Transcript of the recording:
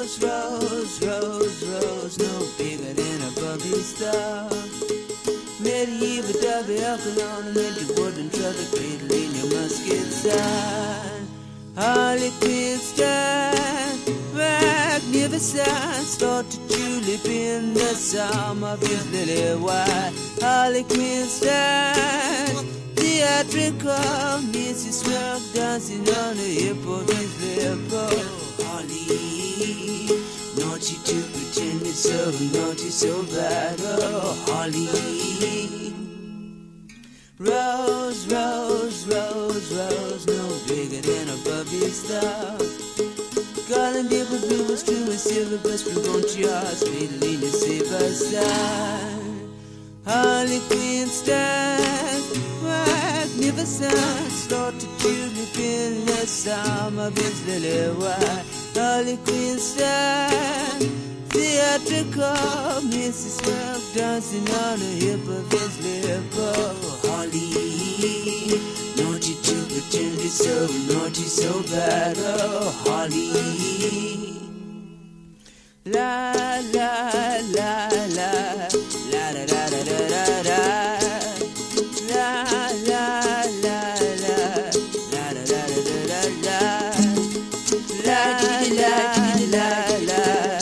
Rose, rose, rose, rose, no bigger than a bumpy star. Medieval double alkaline, and then you wooden traffic cradle in your musket side. Harlequin stand, magnificent, start to tulip in the psalm of his lily white. Harlequin stand, theatrical, Missy Smirk dancing on the hip of his lip. Holly, naughty to pretend it's so naughty, so bad. Oh, Holly. Rose, rose, rose, rose, no bigger than a bubbly star. Garland people blue was true and silver, but from Montreal's fatal in the silver side. Harlequin stand, magnificent, start to tulip in the psalm of his lily white. Harlequin stand, theatrical, Mrs. Smirk dancing on the hip of his lip. Oh, Holly, naughty to pretend it's so naughty, so bad. Oh, Holly. La la la la la da da da da da da. La la la la la da da da da da. La la la la.